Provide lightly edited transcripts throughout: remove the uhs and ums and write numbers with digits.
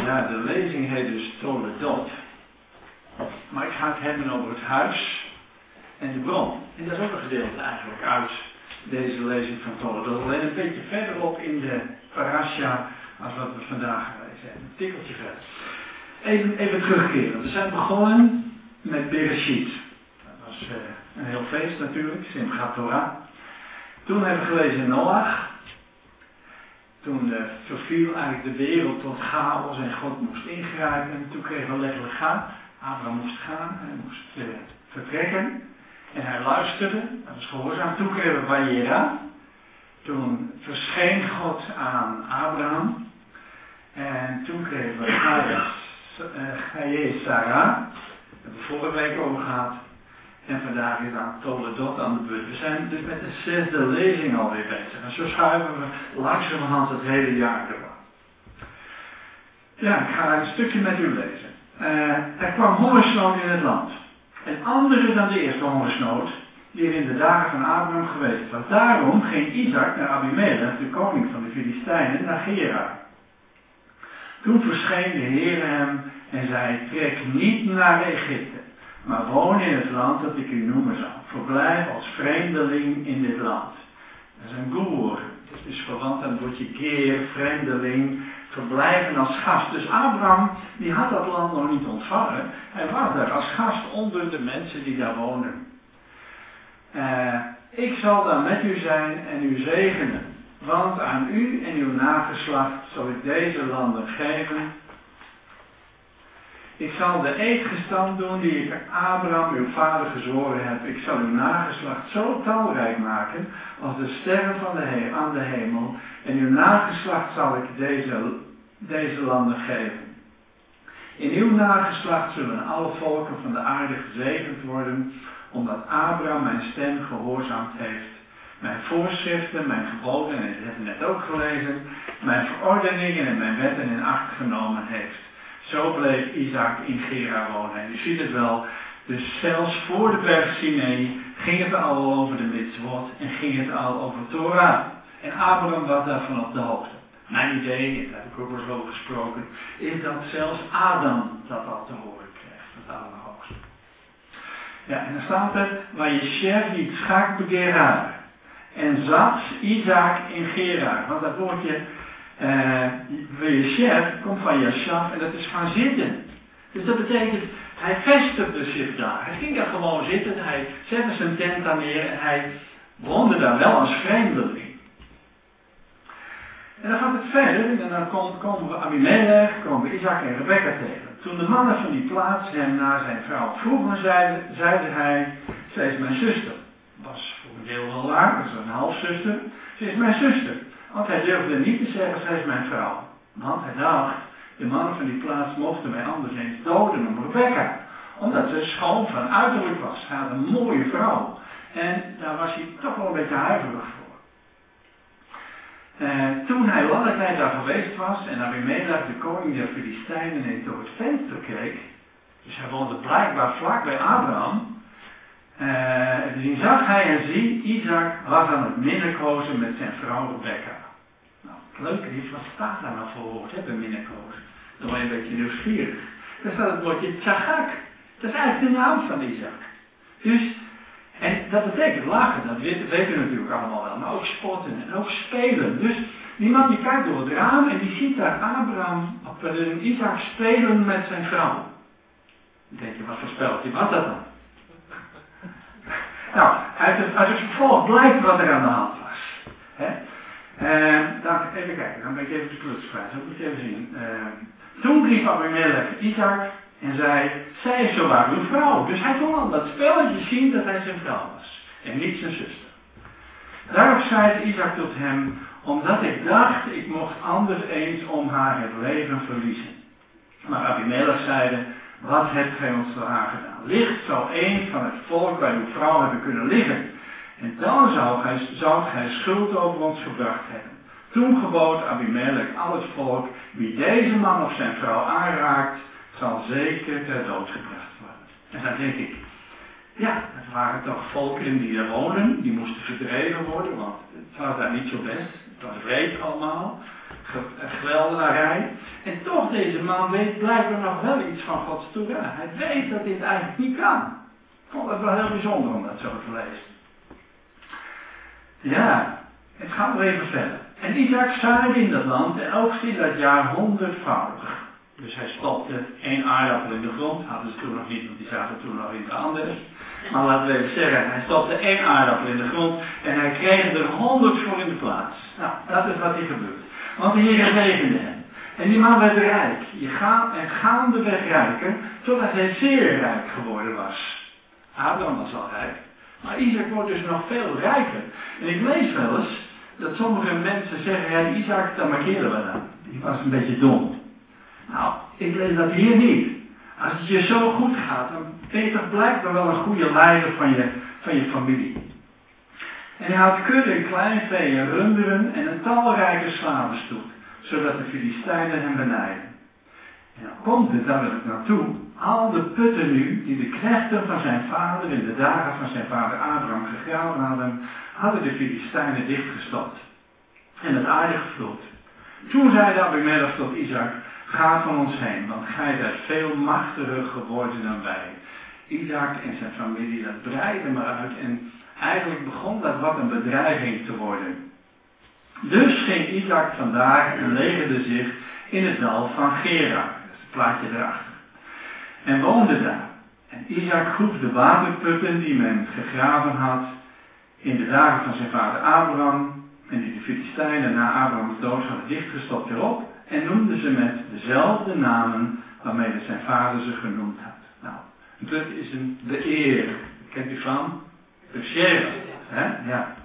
Ja, de lezing heet dus Toledot. Maar ik ga het hebben over het huis en de bron. En dat is ook een gedeelte eigenlijk uit deze lezing van Toledot. Alleen een beetje verderop in de parasha als wat we vandaag gelezen hebben. Een tikkeltje verder. Even terugkeren. We zijn begonnen met Bereshit. Dat was een heel feest natuurlijk, Simchat Torah. Toen hebben we gelezen Noach. Toen verviel eigenlijk de wereld tot chaos en God moest ingrijpen. Toen kregen we letterlijk gaan. Abraham moest gaan, hij moest vertrekken. En hij luisterde, dat was gehoorzaam. Toen kregen we Vayera. Toen verscheen God aan Abraham. En toen kregen we Gaye Sarah. Daar hebben we vorige week over gehad. En vandaag is aan Toledot aan de beurt. We zijn dus met de 6e lezing alweer bezig. En zo schuiven we langzamerhand het hele jaar door. Ja, ik ga een stukje met u lezen. Er kwam hongersnood in het land. En andere dan de eerste hongersnood, die er in de dagen van Abraham geweest was. Daarom ging Isaac naar Abimelech, de koning van de Filistijnen, naar Gerar. Toen verscheen de Heer hem en zei: trek niet naar Egypte, maar woon in het land dat ik u noemen zal. Verblijf als vreemdeling in dit land. Dat is een goer. Het is dus verwant aan het woordje keer, vreemdeling, verblijven als gast. Dus Abraham, die had dat land nog niet ontvangen. Hij was daar als gast onder de mensen die daar wonen. Ik zal dan met u zijn en u zegenen. Want aan u en uw nageslacht zal ik deze landen geven. Ik zal de eed gestand doen die ik aan Abraham, uw vader, gezworen heb. Ik zal uw nageslacht zo talrijk maken als de sterren van aan de hemel. En uw nageslacht zal ik deze landen geven. In uw nageslacht zullen alle volken van de aarde gezegend worden, omdat Abraham mijn stem gehoorzaamd heeft. Mijn voorschriften, mijn geboden, en dat hebben we net ook gelezen, mijn verordeningen en mijn wetten in acht genomen heeft. Zo bleef Isaac in Gerar wonen. En u ziet het wel, dus zelfs voor de berg Sinai ging het al over de mitzvot en ging het al over Torah. En Abraham was daarvan op de hoogte. Mijn idee, en daar heb ik ook wel eens over gesproken, is dat zelfs Adam dat al te horen kreeg, het Allerhoogste. Ja, en dan staat er, Vayeshev Yitzchak begerar. En zat Isaac in Gerar. Want dat woordje Vayeshev komt van Yashav en dat is gaan zitten. Dus dat betekent, hij vestigde zich daar. Hij ging daar gewoon zitten, hij zette zijn tent daar neer en hij woonde daar wel als vreemdeling. En dan gaat het verder en dan komen we Abimelech, komen we Isaac en Rebekka tegen. Toen de mannen van die plaats hem naar zijn vrouw vroegen, zeide hij: zij is mijn zuster. Was voor een deel wel waar, dat is een halfzuster. Ze is mijn zuster. Want hij durfde niet te zeggen: zij is mijn vrouw. Want hij dacht: de mannen van die plaats mochten mij anders eens doden om Rebekka. Omdat ze schoon van uiterlijk was. Hij had een mooie vrouw. En daar was hij toch wel een beetje huiverig voor. Toen hij lange tijd daar geweest was en Abimelech, de koning der Filistijnen, eens door het venster keek, dus hij woonde blijkbaar vlak bij Abraham, die zag hij en zie, Isaac was aan het minnenkozen met zijn vrouw Rebekka. Nou, het leuke is, wat staat daar nou voor woord, bij minnenkozen? Dan word je een beetje nieuwsgierig. Daar staat het woordje Tsagak. Dat is eigenlijk de naam van Isaac. Dus, en dat betekent lachen, dat weten we natuurlijk allemaal wel, maar ook spotten en ook spelen. Dus die man die kijkt door het raam en die ziet daar Isaac spelen met zijn vrouw. Dan denk je, wat voor spelletje was dat dan? Nou, uit het vervolg blijkt wat er aan de hand was. Even kijken, dan ben ik even de kluts kwijt, dat moet ik even zien. Toen riep Abimelech Isaac en zei: zij is zowaar uw vrouw. Dus hij kon aan dat spelletje zien dat hij zijn vrouw was. En niet zijn zuster. Daarop zei Isaac tot hem: omdat ik dacht, ik mocht anders eens om haar het leven verliezen. Maar Abimelech zeide: wat hebt gij ons zo aangedaan? Licht zou een van het volk bij uw vrouw hebben kunnen liggen. En dan zou gij schuld over ons gebracht hebben. Toen gebood Abimelech al het volk: wie deze man of zijn vrouw aanraakt, zal zeker ter dood gebracht worden. En dan denk ik, ja, het waren toch volkeren die daar wonen, die moesten verdreven worden, want het was daar niet zo best. Het was wreed allemaal. geweldenarij. En toch, deze man weet blijkbaar nog wel iets van Gods Torah. Hij weet dat dit eigenlijk niet kan. Ik vond het wel heel bijzonder om dat zo te lezen. Ja, het gaat nog even verder. En Isaac zaaide in dat land en oogste in dat jaar 100-voudig. Dus hij stopte 1 aardappel in de grond. Hadden ze toen nog niet, want die zaten toen nog in het anders. Maar laten we even zeggen, hij stopte 1 aardappel in de grond en hij kreeg er 100 voor in de plaats. Nou, dat is wat hier gebeurt. Want de Heer zegende hem. En die man werd rijk. Je gaat en gaandeweg rijker, totdat hij zeer rijk geworden was. Abraham was al rijk. Maar Isaac wordt dus nog veel rijker. En ik lees wel eens dat sommige mensen zeggen, ja, Isaac, dat markeren we dan. Die was een beetje dom. Nou, ik lees dat hier niet. Als het je zo goed gaat, dan ben je toch blijkbaar wel een goede leider van je familie. En hij had kudde, kleinvee en runderen en een talrijke slavenstoet, zodat de Filistijnen hem benijden. En dan komt het, daar wil ik naartoe, al de putten nu, die de knechten van zijn vader in de dagen van zijn vader Abraham gegraven hadden de Filistijnen dichtgestopt en het aarde gevuld. Toen zei Abimelech tot Isaac, ga van ons heen, want gij zijt veel machtiger geworden dan wij. Isaac en zijn familie, dat breidde maar uit en eigenlijk begon dat wat een bedreiging te worden. Dus ging Isaac vandaag en legerde zich in het dal van Gerar, dat is het plaatje erachter, en woonde daar. En Isaac groef de waterputten die men gegraven had in de dagen van zijn vader Abraham, en die de Filistijnen na Abrahams dood hadden dichtgestopt erop, en noemde ze met dezelfde namen waarmee zijn vader ze genoemd had. Nou, een put is een beëer. Kent u van? De Sheva. Ja.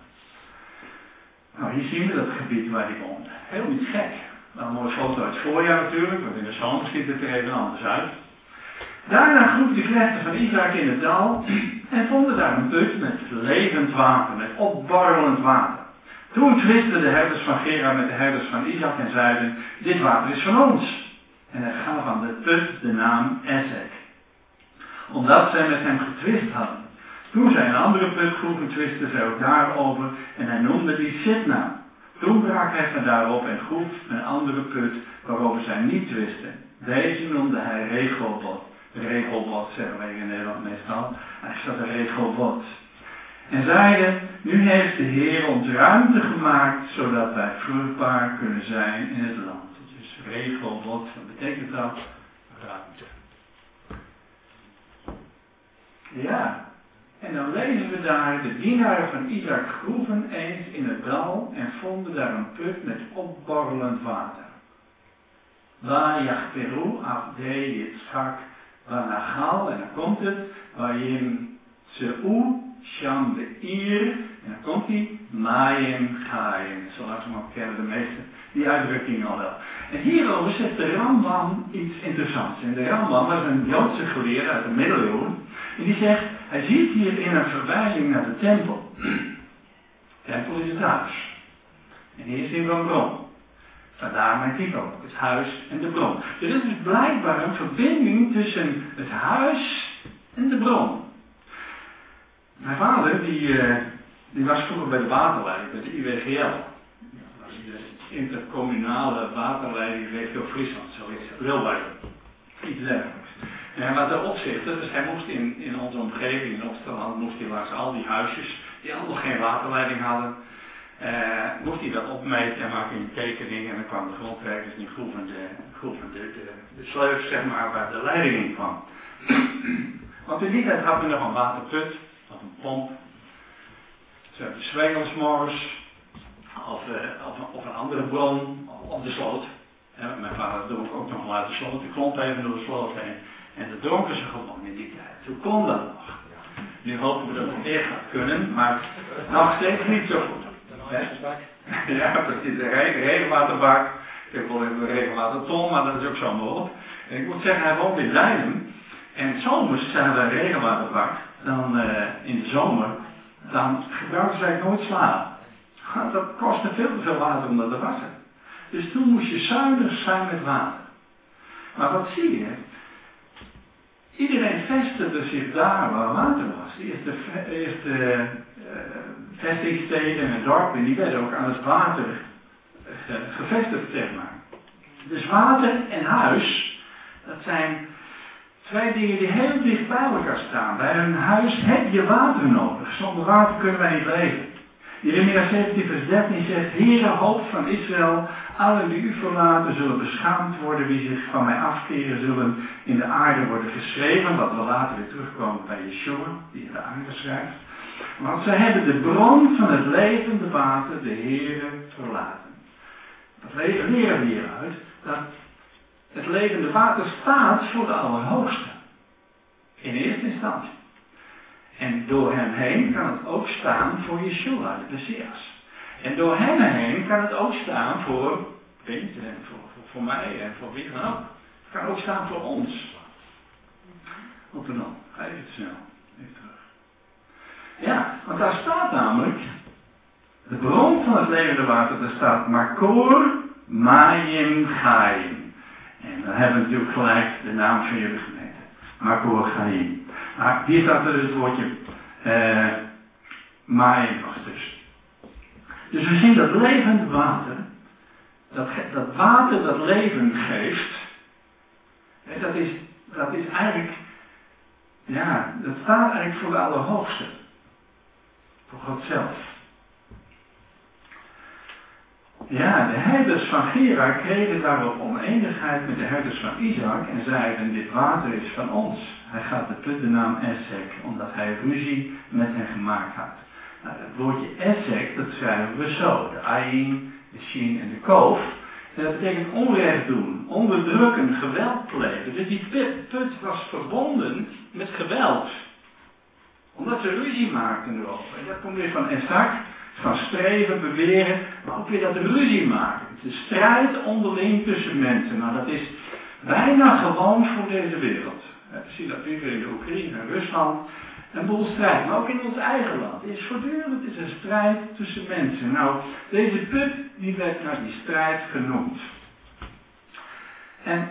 Nou, hier zien we dat gebied waar hij woonde. Heel niet gek. Wel een mooie foto uit het voorjaar natuurlijk, want in de zomer ziet het er even anders uit. Daarna groef de knechten van Isaac in het dal en vonden daar een put met levend water, met opborrelend water. Toen twisten de herders van Gerar met de herders van Isaac en zeiden, dit water is van ons. En hij gaf aan de put de naam Esek, omdat zij met hem getwist hadden. Toen zij een andere put groeven, twisten zij ook daarover en hij noemde die Sitna. Toen brak hij van daarop en groef een andere put waarover zij niet twisten. Deze noemde hij Regelbot. Regelbot zeggen wij in Nederland meestal. Hij staat er Regelbot. En zeiden, nu heeft de Heer ons ruimte gemaakt, zodat wij vruchtbaar kunnen zijn in het land. Dus Regelbot, wat betekent dat? Ruimte. Ja, en dan lezen we daar, de dienaren van Isaac groeven eens in het dal en vonden daar een put met opborrelend water. Waar Jachteru afde Yitzchak, waar Nagal, en dan komt het, waarin Seu, Sham de Ir, en dan komt hij, Mayim Chaim. Zo langzamerhand kennen de meesten die uitdrukking al wel. En hierover zegt de Rambam iets interessants. En de Rambam was een Joodse geleerde uit de middeleeuwen. En die zegt, hij ziet hierin een verwijzing naar de tempel. De tempel is het huis. En hier zien we een bron. Vandaar mijn titel, het huis en de bron. Dus er is blijkbaar een verbinding tussen het huis en de bron. Mijn vader, die was vroeger bij de waterleiding, bij de IWGL. Dat was de intercommunale waterleiding regio Friesland, zo is het. Wilbuiten. Iets dergelijks. En hij was de opzichter, dus hij moest in onze omgeving, in Opsterland, moest hij langs al die huisjes, die allemaal geen waterleiding hadden, moest hij dat opmeten en maakte een tekening en dan kwamen de grondwerkers die groeven de sleuf, zeg maar, waar de leiding in kwam. Want in die tijd had men nog een waterput, of een pomp, ze hebben zwengels morgens, of een andere bron op de sloot. Mijn vader dronk ook nog wel uit de sloot, de klomp even door de sloot heen. En dat dronken ze gewoon in die tijd. Hoe kon dat nog? Nu hopen we dat het weer gaat kunnen, maar nog steeds niet zo goed. Ja, precies. De regenwaterbak. Ik heb wel even een regenwaterton, maar dat is ook zo mogelijk. En ik moet zeggen, hij woont in Leiden. En zomers zijn we een regenwaterbak. Dan in de zomer, dan gebruiken ze eigenlijk nooit sla. Dat kostte veel te veel water om dat te wassen. Dus toen moest je zuinig zijn met water. Maar wat zie je? Iedereen vestigde zich daar waar water was. De eerste vestingsteden en dorpen, die werden ook aan het water gevestigd, zeg maar. Dus water en huis, dat zijn twee dingen die heel dicht bij elkaar staan. Bij een huis heb je water nodig. Zonder water kunnen wij niet leven. Jeremia 17 vers 13 zegt, Heere, hoofd van Israël, allen die u verlaten zullen beschaamd worden, wie zich van mij afkeren zullen in de aarde worden geschreven, wat we later weer terugkomen bij Yeshua, die in de aarde schrijft. Want zij hebben de bron van het levende water, de Heere, verlaten. Dat leren we hieruit, dat het levende water staat voor de Allerhoogste. In eerste instantie. En door hem heen kan het ook staan voor Yeshua, de Messias. En door hem heen kan het ook staan voor Peter en voor mij en voor wie dan ook. Het kan ook staan voor ons. Op en op. Ga even snel. Even terug. Ja, want daar staat namelijk de bron van het levende water. Daar staat Makor Mayim Chaim. En dan hebben we natuurlijk gelijk de naam van jullie gemeente. Makor Chaim. Maar hier staat er dus het woordje Mayim nog tussen. Dus we zien dat levend water, dat water dat leven geeft, dat is eigenlijk, ja, dat staat eigenlijk voor de Allerhoogste. Voor God zelf. Ja, de herders van Gerar kregen daarop oneenigheid met de herders van Isaac en zeiden, dit water is van ons. Hij gaat de put de naam Essek, omdat hij ruzie met hen gemaakt had. Nou, het woordje Essek, dat schrijven we zo. De Ayin, de Shin en de Kof. En dat betekent onrecht doen, onderdrukken, geweld plegen. Dus die put was verbonden met geweld. Omdat ze ruzie maakten erover. En dat komt weer van Essek, van streven, beweren, maar ook weer dat ruzie maken. De strijd onderling tussen mensen. Nou, dat is bijna gewoon voor deze wereld. We zien dat nu weer in de Oekraïne en Rusland. Een boel strijd, maar ook in ons eigen land. Het is voortdurend, het is een strijd tussen mensen. Nou, deze put, die werd naar die strijd genoemd. En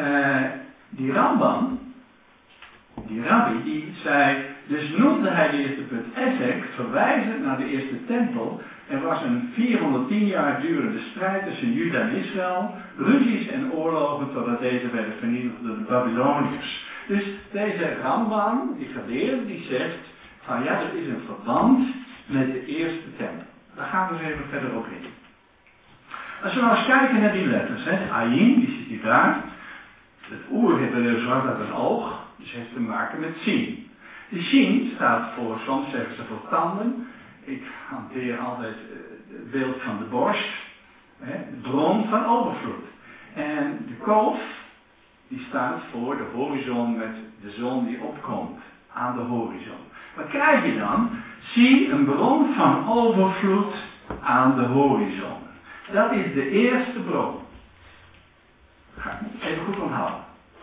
die Ramban, die rabbi, die zei, dus noemde hij de eerste put Essek, verwijzend naar de eerste tempel. Er was een 410 jaar durende strijd tussen Juda en Israël, ruzies en oorlogen totdat deze werden vernietigd door de Babyloniërs. Dus deze Ramban, die geleerde, die zegt van ja, er is een verband met de eerste tempel. Daar gaan we eens even verder op in. Als we nou eens kijken naar die letters, Ayin, die zit hier daar. Het Oer-Hebreeuws was dat een oog, dus heeft te maken met Shin. De Shin staat voor, soms zeggen ze voor tanden. Ik hanteer altijd het beeld van de borst, de bron van overvloed. En de Kof, die staat voor de horizon met de zon die opkomt aan de horizon. Wat krijg je dan? Zie een bron van overvloed aan de horizon. Dat is de eerste bron. Ga ik even goed onthouden.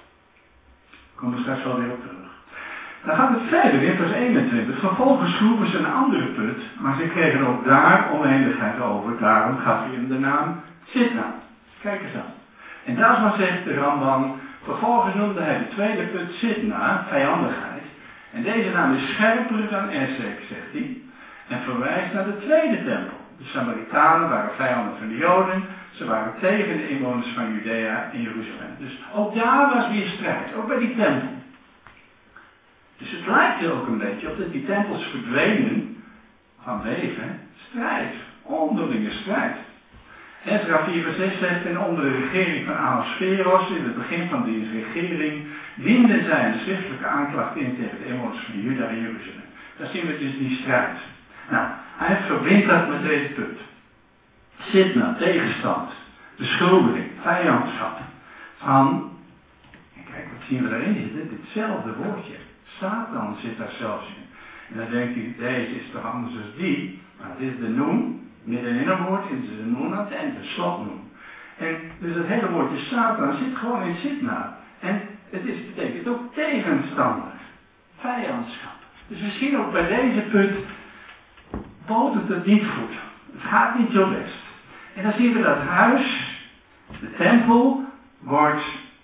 Ik kom er straks wel weer op terug. Dan gaat het verder in vers 21. Vervolgens schroeven ze een andere put, maar ze kregen ook daar oneenigheid over. Daarom gaf hij hem de naam Sitna. Kijk eens aan. En dat is wat zegt de Ramban. Vervolgens noemde hij de tweede put Sitna, vijandigheid. En deze naam is scherper dan Essek, zegt hij. En verwijst naar de tweede tempel. De Samaritanen waren vijanden van de Joden. Ze waren tegen de inwoners van Judea en Jeruzalem. Dus ook daar was weer strijd, ook bij die tempel. Dus het lijkt er ook een beetje op dat die tempels verdwenen vanwege strijd, onderlinge strijd. Ezra 4 vers 6 zegt, en onder de regering van Ahasveros, in het begin van die regering, dienden zij een schriftelijke aanklacht in tegen de inwoners van Juda en Jeruzalem. Daar zien we dus die strijd. Nou, hij verbindt dat met deze punt. Sitna, tegenstand, beschuldiging, vijandschap. Van, en kijk wat zien we daarin zitten, ditzelfde woordje. Satan zit daar zelfs in. En dan denkt u, deze is toch anders dan die. Maar het is de noem, midden in een woord, in de noenat en de slotnoem. En dus het hele woordje Satan zit gewoon in Sitna. En het betekent ook tegenstander, vijandschap. Dus we zien ook bij deze punt, botert het niet goed. Het gaat niet zo best. En dan zien we dat huis, de tempel, wordt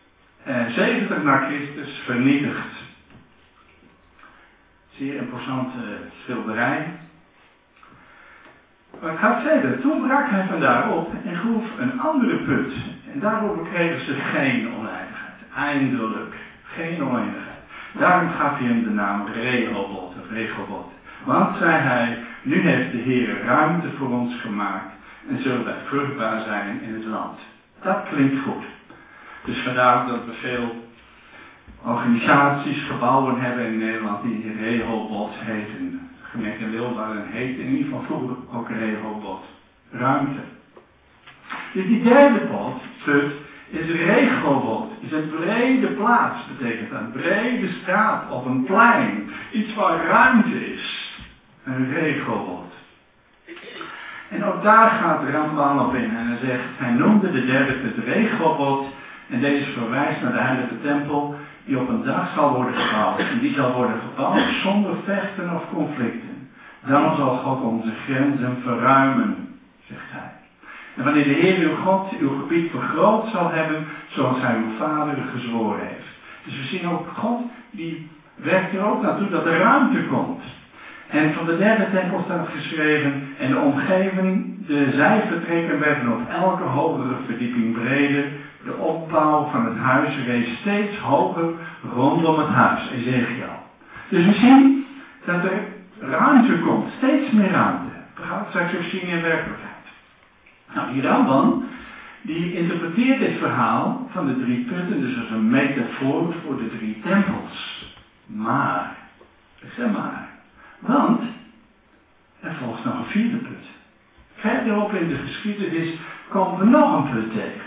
70 na Christus vernietigd. Zeer imposante schilderij. Maar het gaat verder. Toen brak hij vandaar op en groef een andere put. En daarover kregen ze geen oneindigheid. Eindelijk. Geen oneindigheid. Daarom gaf hij hem de naam Rehoboth, of Rehoboth. Want, zei hij, nu heeft de Heer ruimte voor ons gemaakt en zullen wij vruchtbaar zijn in het land. Dat klinkt goed. Dus vandaar dat we veel organisaties, gebouwen hebben in Nederland die Rehoboth heten. Gemeente Leeuwarden heet in ieder geval vroeger ook Rehoboth. Ruimte. Dus die derde put is Rehoboth. Is een brede plaats, betekent dat. Een brede straat of een plein. Iets waar ruimte is. Een Rehoboth. En ook daar gaat Rambam op in. En hij noemde de derde put Rehoboth. En deze verwijst naar de heilige tempel die op een dag zal worden gebouwd. En die zal worden gebouwd zonder vechten of conflicten. Dan zal God onze grenzen verruimen, zegt hij. En wanneer de Heer uw God uw gebied vergroot zal hebben, zoals hij uw vader gezworen heeft. Dus we zien ook God, die werkt er ook naartoe dat er ruimte komt. En van de derde tempel staat geschreven, en de omgeving, de zijvertrekken werden op elke hogere verdieping breder. De opbouw van het huis rees steeds hoger rondom het huis, Ezekiel. Dus we zien dat er ruimte komt, steeds meer ruimte. We gaan het straks ook zien in werkelijkheid. Nou, die Rambam, die interpreteert dit verhaal van de drie putten, dus als een metafoor voor de drie tempels. Maar, ik zeg maar, want er volgt nog een vierde put. Verderop in de geschiedenis komen we nog een put tegen.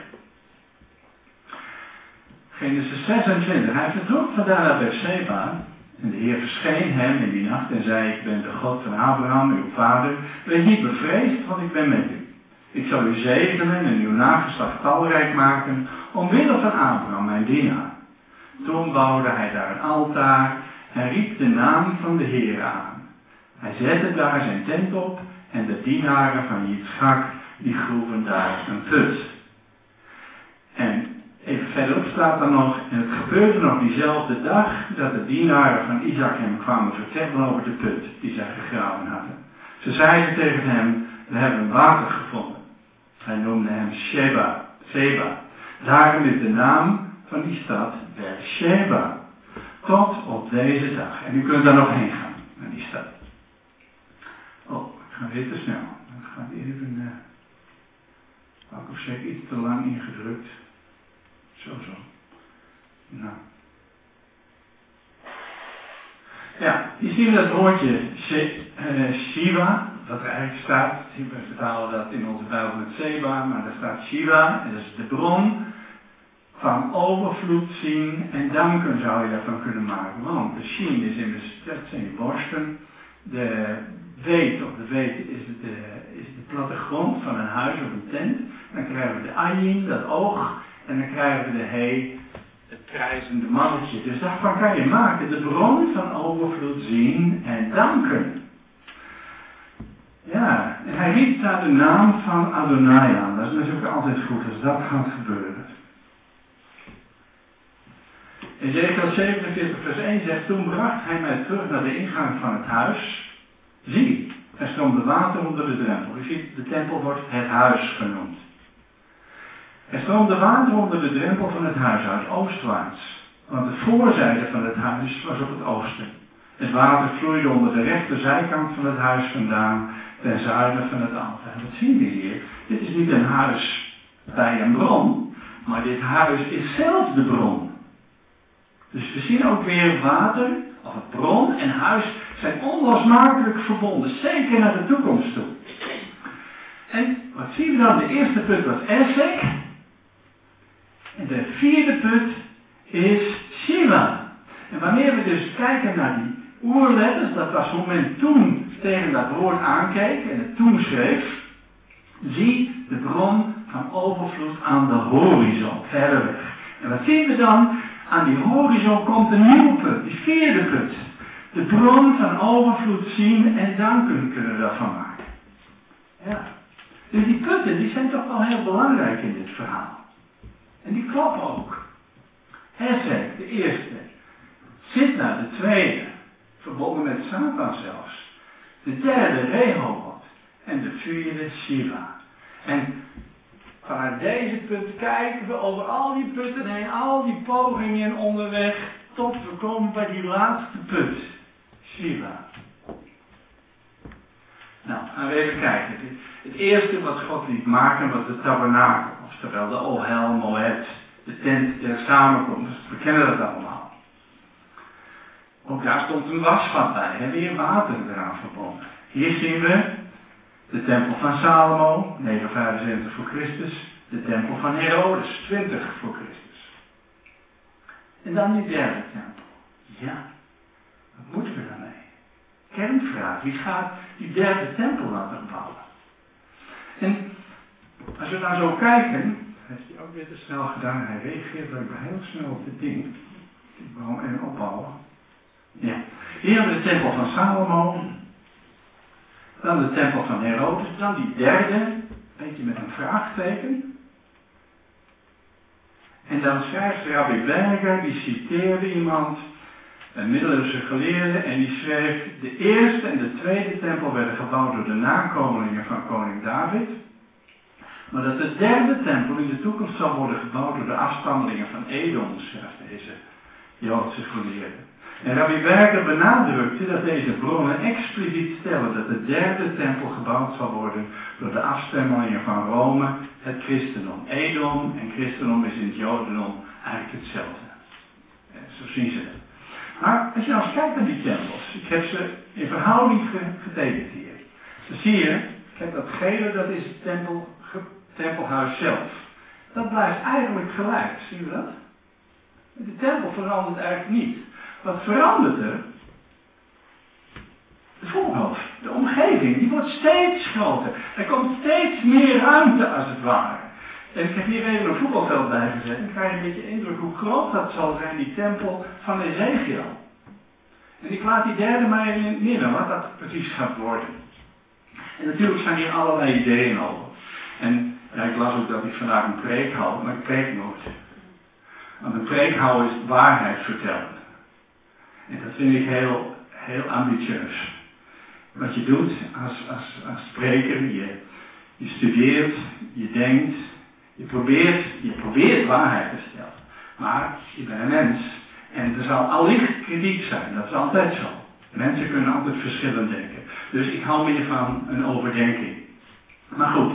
Genesis 26. Hij vertrok vandaar naar Beersheba. En de Heer verscheen hem in die nacht en zei: ik ben de God van Abraham, uw vader. Wees niet bevreesd, want ik ben met u. Ik zal u zegenen en uw nageslacht talrijk maken, omwille van Abraham, mijn dienaar. Toen bouwde hij daar een altaar en riep de naam van de Heer aan. Hij zette daar zijn tent op en de dienaren van Yitzchak, die groeven daar een put. En even verderop staat er nog, en het gebeurde nog diezelfde dag, dat de dienaren van Isaac hem kwamen vertellen over de put die zij gegraven hadden. Ze zeiden tegen hem: we hebben water gevonden. Hij noemde hem Sheba. Daarom is de naam van die stad Beersheba. Tot op deze dag. En u kunt daar nog heen gaan, naar die stad. Oh, ik ga weer te snel. Dan gaat even, ook of zeker iets te lang ingedrukt. Zo. Nou. Ja, hier zien we dat woordje Shiva, wat er eigenlijk staat. We vertalen dat in onze Bijbel met Seba, maar daar staat Shiva. En dat is de bron van overvloed zien en danken zou je daarvan kunnen maken. Want de Shin is dat zijn je borsten. De weet is de plattegrond van een huis of een tent. Dan krijgen we de Ayin, dat oog. En dan krijgen we de He, het krijzende mannetje. Dus daarvan kan je maken de bron van overvloed zien en danken. Ja, en hij riep daar de naam van Adonai aan. Dat is natuurlijk altijd goed als dat gaat gebeuren. Ezekiel 47 vers 1 zegt: toen bracht hij mij terug naar de ingang van het huis. Zie, er stroomde water onder de drempel. U ziet, de tempel wordt het huis genoemd. Er stroomde water onder de drempel van het huis uit, oostwaarts. Want de voorzijde van het huis was op het oosten. Het water vloeide onder de rechterzijkant van het huis vandaan, ten zuiden van het altaar. En wat zien we hier? Dit is niet een huis bij een bron, maar dit huis is zelf de bron. Dus we zien ook weer water, of het bron en huis zijn onlosmakelijk verbonden, zeker naar de toekomst toe. En wat zien we dan? De eerste put was Esek. En de vierde put is Shiva. En wanneer we dus kijken naar die oerletters, dat was hoe men toen tegen dat woord aankeek en het toen schreef, zie de bron van overvloed aan de horizon, verder weg. En wat zien we dan? Aan die horizon komt een nieuwe put, die vierde put. De bron van overvloed zien en danken kunnen we daarvan maken. Ja. Dus die putten, die zijn toch wel heel belangrijk in dit verhaal. En die kloppen ook. Esek, de eerste. Sitna, de tweede. Verbonden met Satan zelfs. De derde, Rehoboth. en de vierde Shiva. En vanuit deze punt kijken we over al die putten heen, al die pogingen onderweg, tot we komen bij die laatste put. Shiva. Nou, gaan we even kijken. Het eerste wat God liet maken was de tabernakel, oftewel de Ohel Moed, de tent der samenkomst. We kennen dat allemaal. Ook daar stond een wasvat bij, weer water eraan verbonden. Hier zien we de tempel van Salomo, 975 voor Christus. De tempel van Herodes, 20 voor Christus. En dan die derde tempel. Ja, wat moeten we daarmee? Kernvraag, wie gaat die derde tempel laten bouwen? En als we nou zo kijken, heeft hij ook weer te snel gedaan. Hij reageert blijkbaar heel snel op dit ding. Ik wou hem even opbouwen. Ja, hier hebben we de tempel van Salomo. Dan de tempel van Herodes. Dan die derde, een beetje met een vraagteken. En dan schrijft Rabbi Berger, die citeerde iemand, een middeleeuwse geleerde, en die schreef: de eerste en de tweede tempel werden gebouwd door de nakomelingen van koning David. Maar dat de derde tempel in de toekomst zal worden gebouwd door de afstammelingen van Edom, schrijft deze Joodse geleerde. En Rabbi Berger benadrukte dat deze bronnen expliciet stellen dat de derde tempel gebouwd zal worden door de afstammelingen van Rome, het christendom. Edom en christendom is in het Jodendom eigenlijk hetzelfde. Zo zien ze het. Maar als je nou eens kijkt naar die tempels, ik heb ze in verhouding getekend hier. Dan zie je, kijk dat gele, dat is het tempelhuis zelf. Dat blijft eigenlijk gelijk, zien we dat? De tempel verandert eigenlijk niet. Wat verandert er? De voorhoofd, de omgeving, die wordt steeds groter. Er komt steeds meer ruimte als het ware. En ik heb hier even een voetbalveld bij gezet. Dan krijg je een beetje indruk hoe groot dat zal zijn, die tempel van Ezekiel. En ik laat die derde maar even in het midden, wat dat precies gaat worden. En natuurlijk zijn hier allerlei ideeën over. En ja, ik las ook dat ik vandaag een preek hou, maar ik preek nooit. Want een preek houden is waarheid vertellen. En dat vind ik heel, heel ambitieus. Wat je doet als spreker, je studeert, je denkt, je probeert waarheid te stellen. Maar je bent een mens. En er zal allicht kritiek zijn, dat is altijd zo. Mensen kunnen altijd verschillend denken. Dus ik hou meer van een overdenking. Maar goed,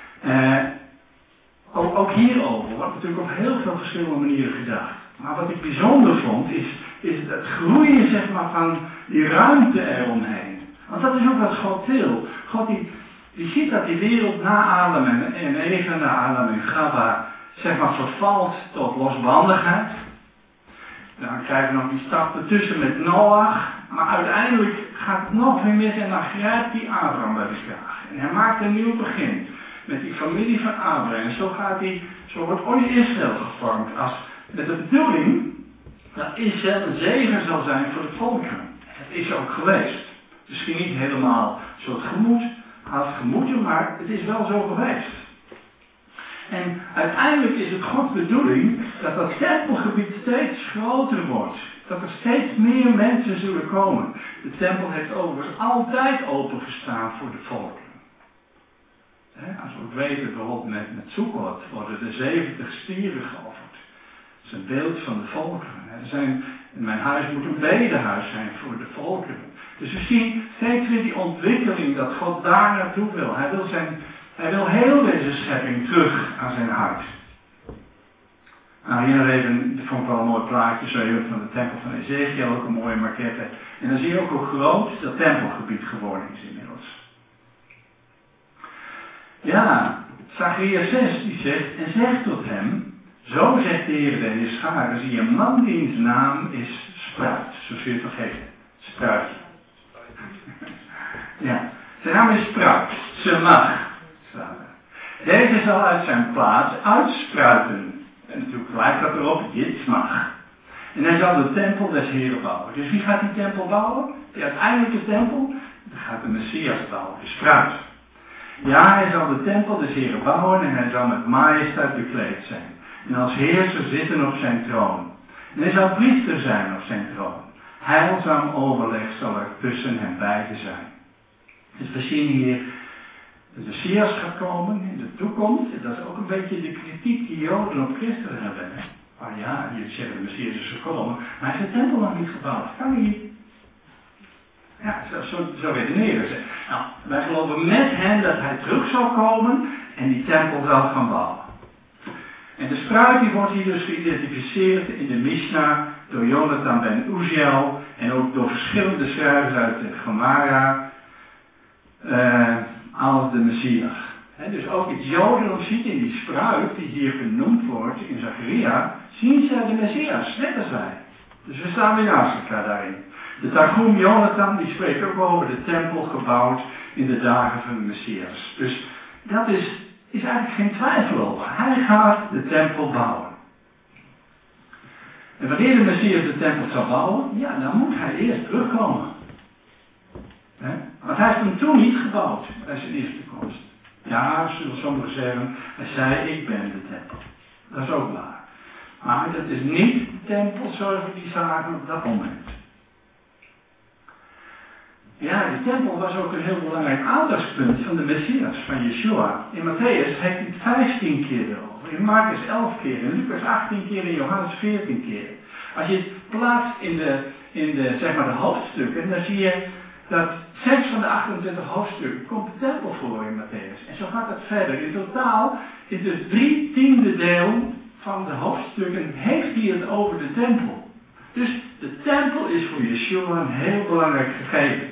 ook hierover wordt natuurlijk op heel veel verschillende manieren gedacht. Maar wat ik bijzonder vond, is het groeien zeg maar, van die ruimte eromheen. Want dat is ook wat God wil. God die ziet dat die wereld na Adam en Eva, na Adam en Gabba, zeg maar vervalt tot losbandigheid. Dan krijgen we nog die stap ertussen met Noach. Maar uiteindelijk gaat het nog weer mis en dan grijpt die Abraham bij de kraag. En hij maakt een nieuw begin met die familie van Abraham. En zo wordt ooit Israël gevormd als met de bedoeling dat Israël een zegen zal zijn voor de volkeren. Dat is ook geweest. Misschien niet helemaal zoals het had gemoeten, maar het is wel zo geweest. En uiteindelijk is het Gods bedoeling dat dat tempelgebied steeds groter wordt. Dat er steeds meer mensen zullen komen. De tempel heeft overigens altijd opengestaan voor de volkeren. Als we ook weten, bijvoorbeeld met Sukkot worden er 70 stieren geofferd. Dat is een beeld van de volkeren. Mijn huis moet een bedehuis zijn voor de volkeren. Dus we zien steeds weer die ontwikkeling dat God daar naartoe wil. Hij wil heel deze schepping terug aan zijn hart. Nou, hier even, dat vond ik wel een mooi plaatje, zo even van de tempel van Ezekiel, ook een mooie maquette. En dan zie je ook hoe groot dat tempelgebied geworden is inmiddels. Ja, Zacharias 6 die zegt, en zegt tot hem, zo zegt de Heer der Heerscharen, zie je een man wiens naam is Spruit, zo zul je het vergeten. Spruitje. Ja, zijn naam is Spruit, Semach. Deze zal uit zijn plaats uitspruiten. En natuurlijk lijkt dat erop, Yitzmach. En hij zal de tempel des Heren bouwen. Dus wie gaat die tempel bouwen? Die uiteindelijke tempel? Dan gaat de Messias bouwen, de Spruit. Ja, hij zal de tempel des Heren bouwen en hij zal met majesteit bekleed zijn. En als heerser zitten op zijn troon. En hij zal priester zijn op zijn troon. Heilzaam overleg zal er tussen hen beiden zijn. Dus we zien hier de Messias gaat komen in de toekomst. En dat is ook een beetje de kritiek die Joden op Christus hebben. Maar ja, jullie zeggen de Messias is gekomen, maar hij heeft de tempel nog niet gebouwd. Kan niet. Ja, zo redeneren ze. Nou, wij geloven met hen dat hij terug zal komen en die tempel zal gaan bouwen. En de spruit die wordt hier dus geïdentificeerd in de Mishnah door Jonathan ben Uziel en ook door verschillende schrijvers uit de Gemara als de Messias. Dus ook het Jodendom ziet in die spruit die hier genoemd wordt in Zacharia, zien ze de Messias, net als wij. Dus we staan weer naast elkaar daarin. De Targum Jonathan die spreekt ook over de tempel gebouwd in de dagen van de Messias. Dus dat is eigenlijk geen twijfel over. Hij gaat de tempel bouwen. En wanneer de Messias de tempel zal bouwen, ja, dan moet hij eerst terugkomen. Want hij heeft hem toen niet gebouwd bij zijn eerste komst. Ja, zullen sommigen zeggen, hij zei, ik ben de tempel. Dat is ook waar. Maar dat is niet de tempel zoals we die zagen op dat moment. Ja, de tempel was ook een heel belangrijk aandachtspunt van de Messias, van Yeshua. In Matthäus heeft hij het 15 keer erover. In Marcus 11 keer, in Lucas 18 keer, in Johannes 14 keer. Als je het plaatst in de zeg maar de hoofdstukken, dan zie je dat 6 van de 28 hoofdstukken komt de tempel voor in Matthäus. En zo gaat het verder. In totaal is dus 3/10 deel van de hoofdstukken heeft hij het over de tempel. Dus de tempel is voor Yeshua een heel belangrijk gegeven.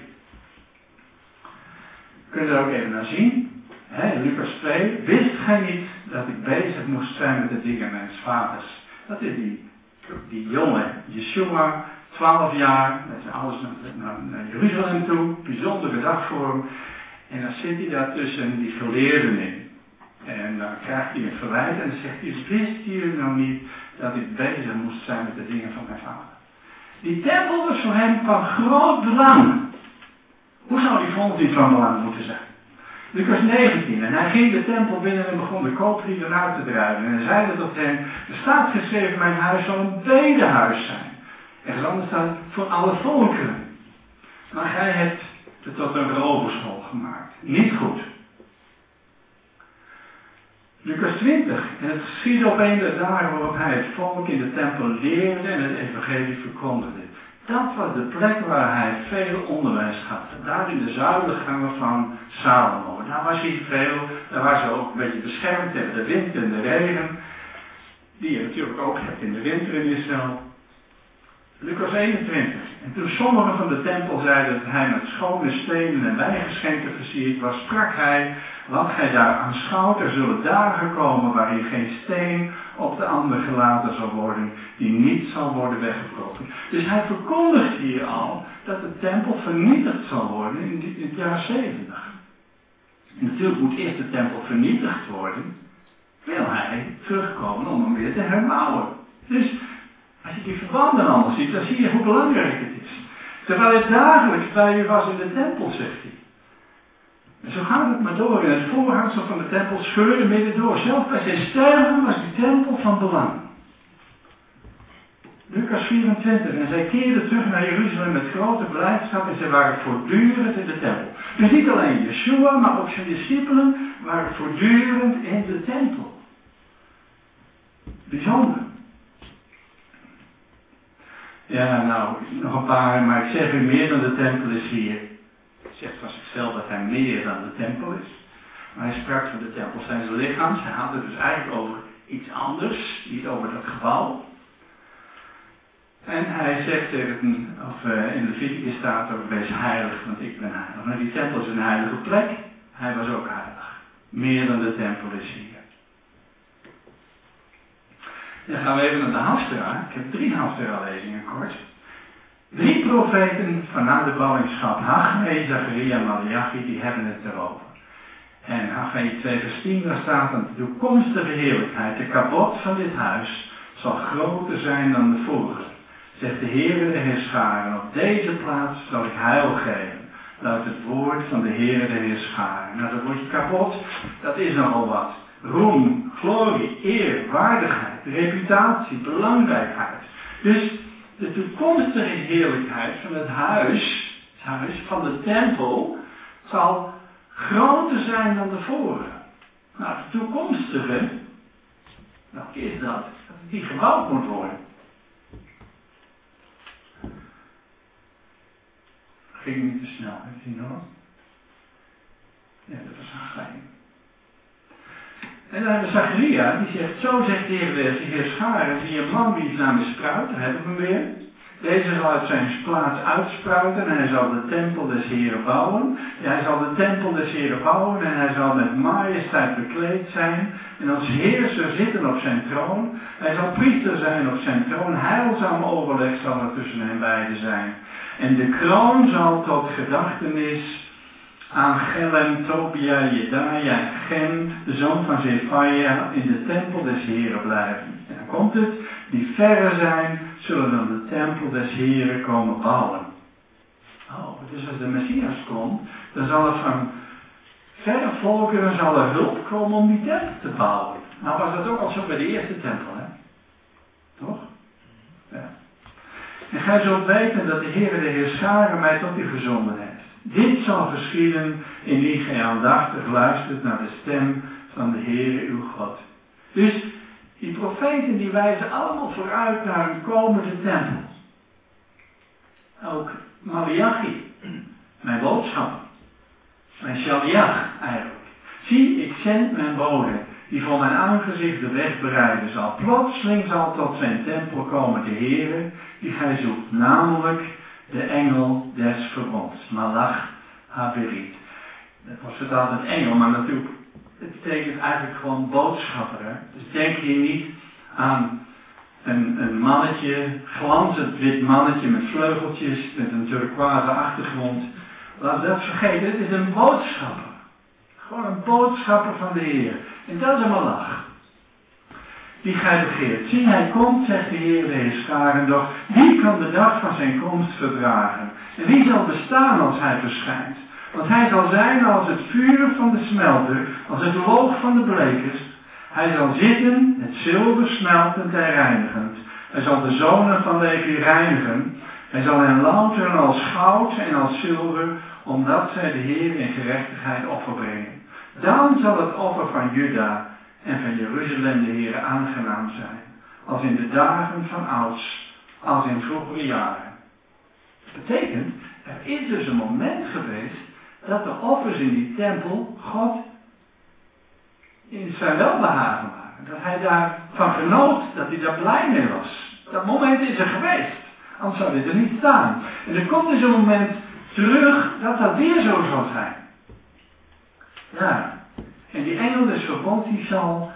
Kun je er ook even naar zien. In Lucas 2. Wist gij niet dat ik bezig moest zijn met de dingen mijns vaders? Dat is die jongen, Yeshua, 12 jaar, met alles naar Jeruzalem toe. Bijzondere dag voor hem. En dan zit hij daar tussen die geleerden in. En dan krijgt hij een verwijt en dan zegt hij, wist jullie nou niet dat ik bezig moest zijn met de dingen van mijn vader? Die tempel was voor hem van groot belang. Hoe zou die vondst niet van belang moeten zijn? Lucas 19. En hij ging de tempel binnen en begon de kooplieden uit te drijven. En hij zeide tot hen, er staat geschreven, mijn huis zal een bedehuis zijn. Ergens anders staat voor alle volkeren. Maar gij hebt het tot een roverschool gemaakt. Niet goed. Lucas 20. En het geschiedde op een der dagen waarop hij het volk in de tempel leerde en het evangelie verkondigde. Dat was de plek waar hij veel onderwijs had. Daar in de zuilengangen van Salomo. Daar was hij veel. Daar was hij ook een beetje beschermd tegen de wind en de regen. Die je natuurlijk ook hebt in de winter in Israël. Lucas 21. En toen sommigen van de tempel zeiden dat hij met schone stenen en wijngeschenken versierd was, sprak hij, wat gij daar aanschouwt, er zullen dagen komen waarin geen steen op de ander gelaten zal worden, die niet zal worden weggebroken. Dus hij verkondigt hier al dat de tempel vernietigd zal worden in het jaar 70. En natuurlijk moet eerst de tempel vernietigd worden, wil hij terugkomen om hem weer te herbouwen. Dus als je die verbanden allemaal ziet, dan zie je hoe belangrijk het is. Terwijl hij dagelijks bij u was in de tempel, zegt hij. En zo gaat het maar door. En het voorhangsel van de tempel scheurde midden door. Zelfs bij zijn sterven was die tempel van belang. Lucas 24. En zij keerden terug naar Jeruzalem met grote blijdschap en zij waren voortdurend in de tempel. Dus niet alleen Yeshua, maar ook zijn discipelen waren voortdurend in de tempel. Bijzonder. Ja, nou, nog een paar, maar ik zeg u, meer dan de tempel is hier. Hij zegt van zichzelf dat hij meer dan de tempel is. Maar hij sprak van de tempel zijn lichaams. Hij had het dus eigenlijk over iets anders, niet over dat gebouw. En hij zegt tegen, of in de Leviticus staat ook, wees heilig, want ik ben heilig. Maar die tempel is een heilige plek. Hij was ook heilig. Meer dan de tempel is hier. Dan gaan we even naar de Haftara. Ik heb 3 Haftara-lezingen kort. 3 profeten van na de ballingschap, Haggai, Zacharia en Malachi, die hebben het erover. En Haggai 2 vers 10, daar staat een toekomstige heerlijkheid. De kabot van dit huis zal groter zijn dan de vorige. Zegt de Heere de Heerscharen, op deze plaats zal ik heil geven. Luidt het woord van de Heere de Heerscharen. Nou, dat woordje kabot, dat is nogal wat. Roem, glorie, eer, waardigheid, reputatie, belangrijkheid. Dus de toekomstige heerlijkheid van het huis van de tempel, zal groter zijn dan de vorige. Nou, de toekomstige, welke is dat? Dat die gebouwd moet worden. Ging niet te snel, heeft u nog? Ja, dat was Haggai. En dan hebben we Zacharia, die zegt, zo zegt de Heer Scharen, die een man die is naar de spruit, daar hebben we hem weer. Deze zal uit zijn plaats uitspruiten en hij zal de tempel des Heren bouwen. Ja, hij zal de tempel des Heren bouwen en hij zal met majesteit bekleed zijn. En als heerser zitten op zijn troon. Hij zal priester zijn op zijn troon. Heilzaam overleg zal er tussen hen beiden zijn. En de kroon zal tot gedachtenis aan Gelem, Tobia, Jedaja en Gen, de zoon van Zephania, in de tempel des Heren blijven. En dan komt het, die verre zijn, zullen dan de tempel des Heren komen bouwen. Oh, dus als de Messias komt, dan zal er van verre volkeren zal er hulp komen om die tempel te bouwen. Nou was dat ook al zo bij de eerste tempel, hè? Toch? Ja. En gij zult weten dat de Heere de Heer Scharen mij tot u gezonden heeft. Dit zal geschieden indien gij aandachtig luistert naar de stem van de Heere uw God. Dus die profeten die wijzen allemaal vooruit naar een komende tempel. Ook Malachi, mijn boodschapper, mijn Shaliach eigenlijk. Zie, ik zend mijn bode, die voor mijn aangezicht de weg bereiden zal. Plotseling zal tot zijn tempel komen de Heere, die gij zoekt, namelijk de engel des verbonds, Malach Haberit. Dat was vertaald met engel, maar natuurlijk, het betekent eigenlijk gewoon boodschapper. Hè? Dus denk hier niet aan een mannetje, glanzend wit mannetje met vleugeltjes, met een turquoise achtergrond. Laat dat vergeten, het is een boodschapper. Gewoon een boodschapper van de Heer. En dat is een malach. Die gij begeert. Zie, hij komt, zegt de Heer de Heer Scharen, doch wie kan de dag van zijn komst verdragen? En wie zal bestaan als hij verschijnt? Want hij zal zijn als het vuur van de smelter, als het loog van de blekers. Hij zal zitten, het zilver smeltend en reinigend. Hij zal de zonen van Levi reinigen. Hij zal hen louteren als goud en als zilver, omdat zij de Heer in gerechtigheid offer brengen. Dan zal het offer van Juda en van Jeruzalem de Heer aangenaam zijn, als in de dagen van ouds, als in vroegere jaren. Dat betekent, er is dus een moment geweest dat de offers in die tempel God in zijn welbehagen waren. Dat hij daarvan genoot, dat hij daar blij mee was. Dat moment is er geweest, anders zou dit er niet staan. En er komt dus een moment terug dat dat weer zo zal zijn. Ja. En die engel des verbonds die zal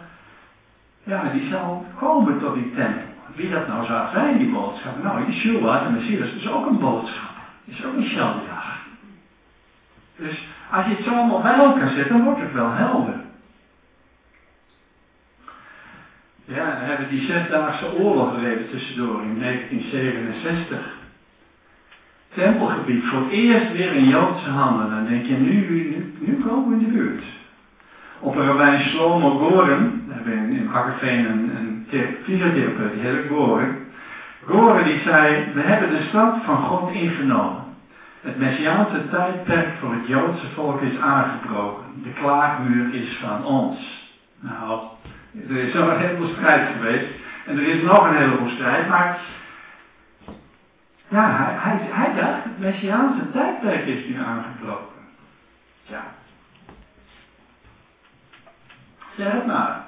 komen tot die tempel. Wie dat nou zou zijn, die boodschap. Nou, Yeshua, de Messias, is ook een boodschap. Is ook een Shaliach. Dus als je het zo allemaal bij elkaar zet, dan wordt het wel helder. Ja, dan hebben we die 6-daagse oorlog even tussendoor in 1967. Tempelgebied voor het eerst weer in Joodse handen. Dan denk je, nu komen we in de buurt. Op een rabbijn Shlomo Goren, daar hebben we in Hakkerveen een fysiotherapeut, die heet Goren. Goren die zei, we hebben de stad van God ingenomen. Het Messiaanse tijdperk voor het Joodse volk is aangebroken. De klaagmuur is van ons. Nou, er is al een heleboel strijd geweest. En er is nog een heleboel strijd, maar ja, hij dacht, het Messiaanse tijdperk is nu aangebroken. Ja. Zeg het maar.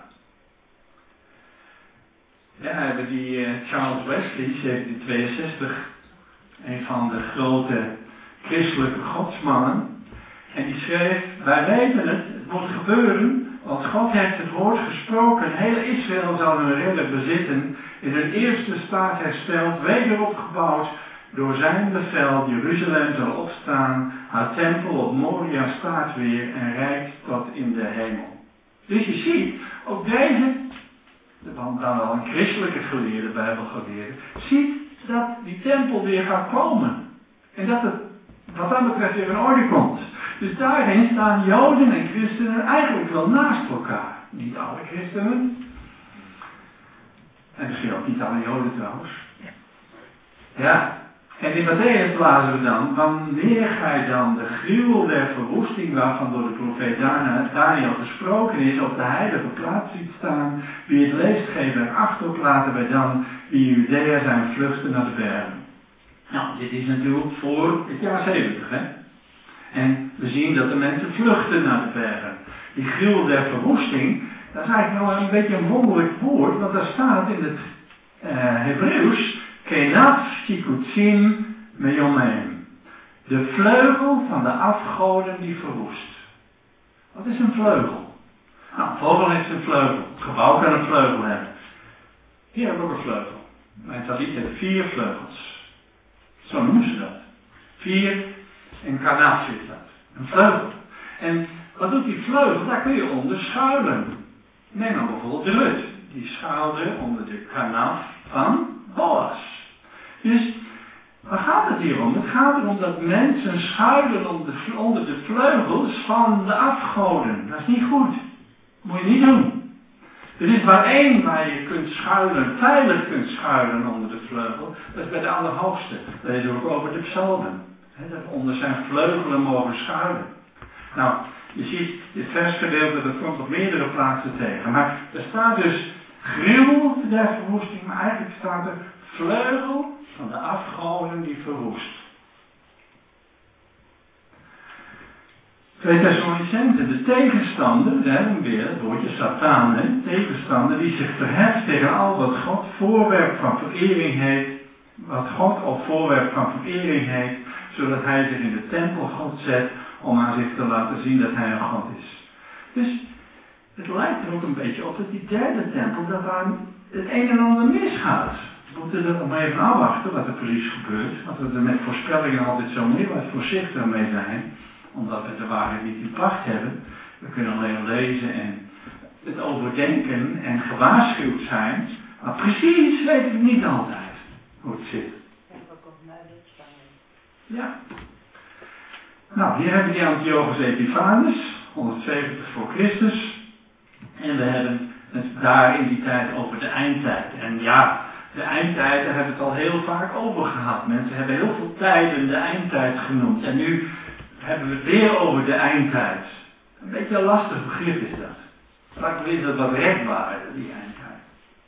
Ja, we hebben die Charles Wesley, 1762, een van de grote christelijke godsmannen. En die schreef, wij weten het moet gebeuren, want God heeft het woord gesproken. Heel Israël zal hun redder bezitten, in hun eerste staat hersteld, wederopgebouwd. Door zijn bevel, Jeruzalem zal opstaan, haar tempel op Moria staat weer en reikt tot in de hemel. Dus je ziet, ook deze, want dan wel een christelijke geleerde, bijbelgeleerde, ziet dat die tempel weer gaat komen. En dat het, wat dat betreft, weer in orde komt. Dus daarin staan Joden en christenen eigenlijk wel naast elkaar. Niet alle christenen. En misschien ook niet alle Joden trouwens. Ja, En in Matthäus lazen we dan, wanneer gij dan de gruwel der verwoesting, waarvan door de profeet Daniel gesproken is, op de heilige plaats ziet staan, wie het leest, geef er acht op, laten wij dan, wie in Judea zijn, vluchten naar de bergen. Nou, dit is natuurlijk voor het jaar 70, hè. En we zien dat de mensen vluchten naar de bergen. Die gruwel der verwoesting, dat is eigenlijk wel een beetje een wonderlijk woord, want daar staat in het Hebreeuws, Kenaf Kikutzim Meyomem. De vleugel van de afgoden die verwoest. Wat is een vleugel? Nou, een vogel heeft een vleugel. Het gebouw kan een vleugel hebben. Hier hebben we ook een vleugel. Mijn talit heeft 4 vleugels. Zo noemen ze dat. 4 en kanaf is dat. Een vleugel. En wat doet die vleugel? Daar kun je onder schuilen. Neem dan bijvoorbeeld Rut. Die schuilde onder de kanaf van Boas. Dus, waar gaat het hier om? Het gaat erom dat mensen schuilen onder de vleugels van de afgoden. Dat is niet goed. Dat moet je niet doen. Er is maar één waar je kunt schuilen, veilig kunt schuilen onder de vleugel. Dat is bij de Allerhoogste. Dat is ook over de psalmen. Dat we onder zijn vleugelen mogen schuilen. Nou, je ziet dit versgedeelte, dat komt op meerdere plaatsen tegen. Maar er staat dus gruwel der verwoesting, maar eigenlijk staat er vleugel van de afgoden die verwoest. 2 Thessalonicenzen, de tegenstander, daar hebben we weer het woordje Satan, tegenstander die zich verheft tegen al wat God voorwerp van verering heeft, wat God op voorwerp van verering heeft, zodat hij zich in de tempel God zet om aan zich te laten zien dat hij een God is. Dus het lijkt er ook een beetje op dat die derde tempel, dat daar het een en ander misgaat. We moeten er nog maar even afwachten wat er precies gebeurt. Want we er met voorspellingen altijd zo heel wat voorzichtig mee zijn. Omdat we de waarheid niet in pacht hebben. We kunnen alleen lezen en het overdenken en gewaarschuwd zijn. Maar precies weet ik niet altijd hoe het zit. Ja. Nou, hier hebben we die Antiochus Epiphanes, 170 voor Christus. En we hebben het daar in die tijd over de eindtijd. En ja, de eindtijd, daar hebben we het al heel vaak over gehad. Mensen hebben heel veel tijden de eindtijd genoemd. En nu hebben we het weer over de eindtijd. Een beetje een lastig begrip is dat. Vaak is dat wat rechtbaarder, die eindtijd.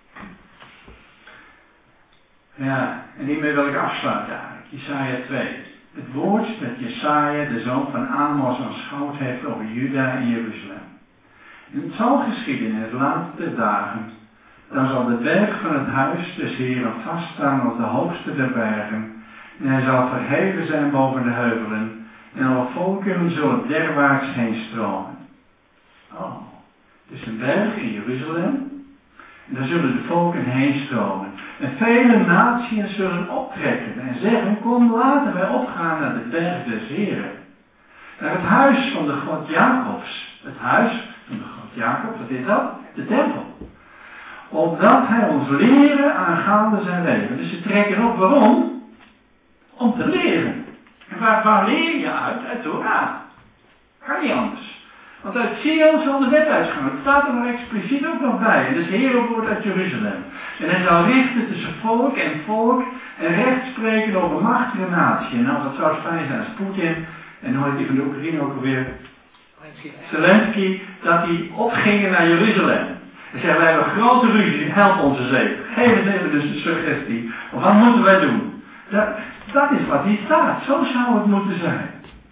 Ja, en hiermee wil ik afsluiten eigenlijk. Jesaja 2. Het woord dat Jesaja, de zoon van Amos, aanschouwd heeft over Juda en Jeruzalem. En het zal geschieden in het laatste der dagen. Dan zal de berg van het huis des Heeren vaststaan als de hoogste der bergen. En hij zal verheven zijn boven de heuvelen. En alle volkeren zullen derwaarts heen stromen. Oh, het is een berg in Jeruzalem. En daar zullen de volken heen stromen. En vele naties zullen optrekken en zeggen, kom laten wij opgaan naar de berg des Heeren. Naar het huis van de God Jacobs. Het huis van de God Jacob, wat is dat? De tempel. Opdat hij ons leren aangaande zijn leven. Dus ze trekken op, waarom? Om te leren. En waar leer je uit? Uit Torah. Kan niet anders. Want uit Sion zal de wet uitgaan. Dat staat er nog expliciet ook nog bij. Dus Heer wordt uit Jeruzalem. En hij zal richten tussen volk en recht spreken over machtige natie. En nou, dat zou fijn zijn als Poetin, en hoe heet die van de Oekraïne ook alweer? Zelensky, dat die opgingen naar Jeruzalem. En zeggen, wij hebben een grote ruzie, help ons eens even. Geef eens even dus de suggestie. Of wat moeten wij doen? Dat is wat hier staat. Zo zou het moeten zijn.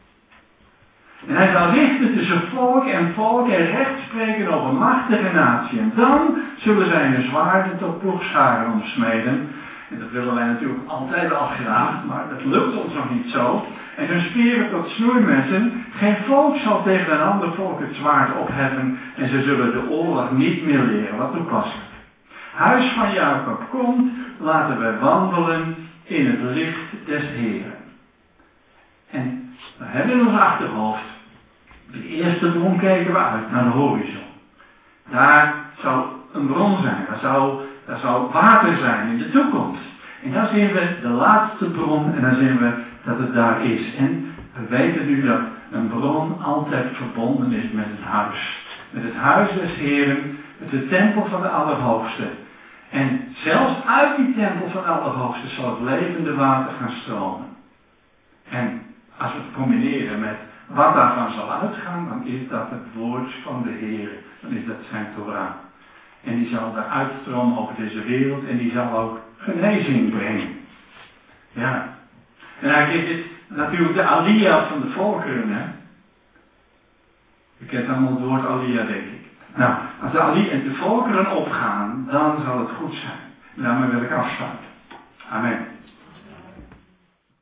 En hij zal richten tussen volk en recht spreken over machtige natie. En dan zullen zij hun zwaarden tot ploegscharen omsmeden. En dat willen wij natuurlijk altijd al graag, maar dat lukt ons nog niet zo. En hun spieren tot snoeimessen. Geen volk zal tegen een ander volk het zwaard opheffen. En ze zullen de oorlog niet meer leren. Wat toepasselijk. Huis van Jacob komt, laten wij wandelen in het licht des Heeren. En we hebben in ons achterhoofd. De eerste bron kijken we uit naar de horizon. Daar zou een bron zijn. Daar zou water zijn in de toekomst. En dan zien we de laatste bron en dan zien we dat het daar is. En we weten nu dat een bron altijd verbonden is met het huis. Met het huis des Heeren, met de tempel van de Allerhoogste. En zelfs uit die tempel van Allerhoogste zal het levende water gaan stromen. En als we het combineren met wat daarvan zal uitgaan, dan is dat het woord van de Heer. Dan is dat zijn Torah. En die zal daar uitstromen over deze wereld en die zal ook genezing brengen. Ja. En eigenlijk is dit natuurlijk de Aliyah van de volkeren, hè. Je kent allemaal het woord Aliyah, denk ik. Nou, als de Aliyah en de volkeren opgaan, dan zal het goed zijn. En daarmee wil ik afsluiten. Amen.